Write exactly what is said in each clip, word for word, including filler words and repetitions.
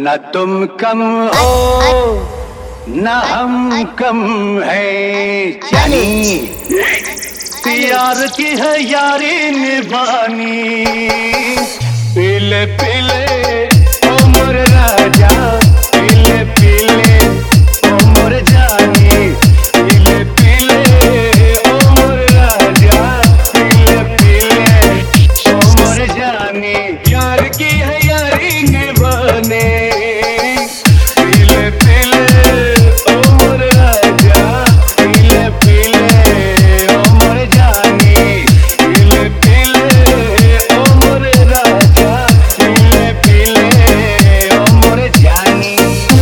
न तुम कम हो न हम कम है जानी, यार की है यारी निभानी। पीले पीले ओ मोर राजा, पीले पीले ओ मोर जानी, पीले पीले ओ मोर राजा, पीले पीले ओ मोर जानी। यार की है यारी निभाने, पीले पीले ओ मोर राजा, पीले पीले ओ मोर जानी, पीले पीले ओ मोर राजा, पीले पीले ओ मोर जानी।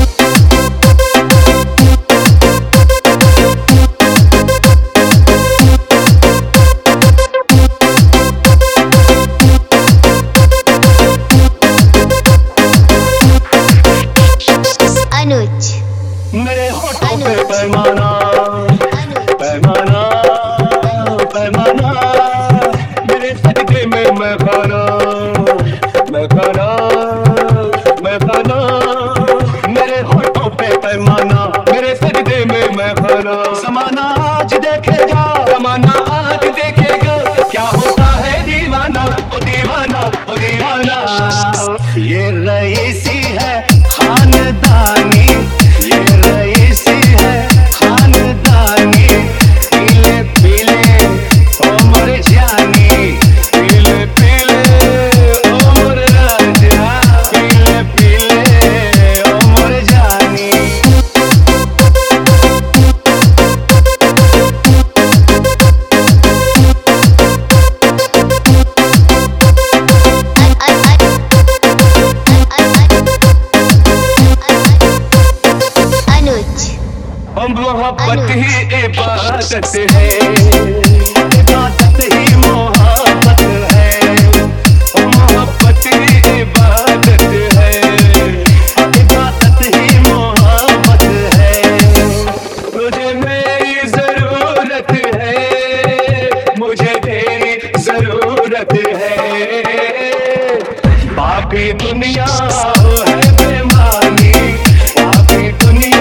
अनुज मेरे होठों पे पैमाना, पैमाना पैमाना, मेरे सदके में मैं खाना, मैं खाना मैं खाना। मेरे होठों पे पैमाना, मेरे सदके में मैं खाना। समाना आज देखेगा, समाना आज देखेगा, क्या होता है दीवाना, ओ दीवाना ओ दीवाना। ये रईसी है खानदानी, ये रईसी है खानदानी। पीले पीले ओ मोर जानी, पीले पीले ओ मोर राजा, पीले पीले ओ मोर जानी। मोहब्बत ही इबादत है, इबादत ही मोहब्बत है, मोहब्बत ही इबादत है, इबादत ही मोहब्बत है। तुझे मेरी जरूरत है, मुझे तेरी जरूरत है। बाकी दुनिया है बेमानी, बाकी दुनिया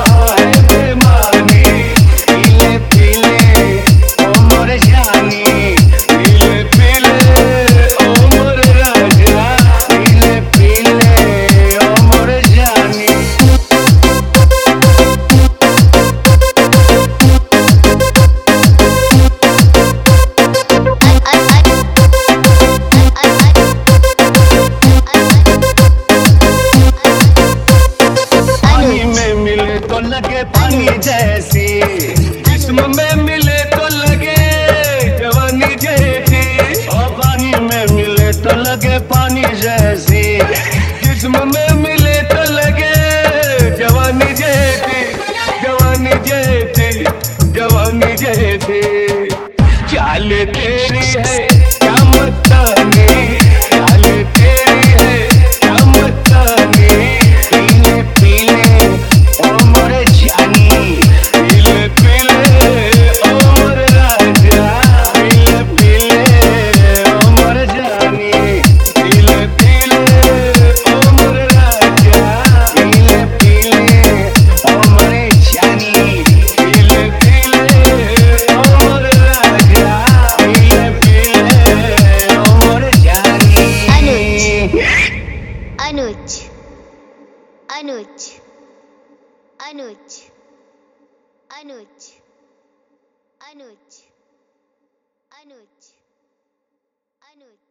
लगे पानी जैसी, जिस्म में मिले तो लगे जवानी जैसी। और पानी में मिले तो लगे पानी जैसी, जिस्म में मिले तो लगे जवानी जैसी, जवानी जैसी, जवानी जैसी। चाल तेरी है क्या मस्तानी, चाल तेरी है क्या मस्तानी। पीले पीले ओ मोर जानी, पीले पीले ओ मोर राजा, पीले पीले ओ मोर जानी, पीले पीले ओ मोर राजा, पीले पीले ओ मोर जानी, पीले पीले ओ मोर राजा, पीले पीले ओ मोर जानी। अनुज अनुज अनुज अनुज अनुज अनुज अनुज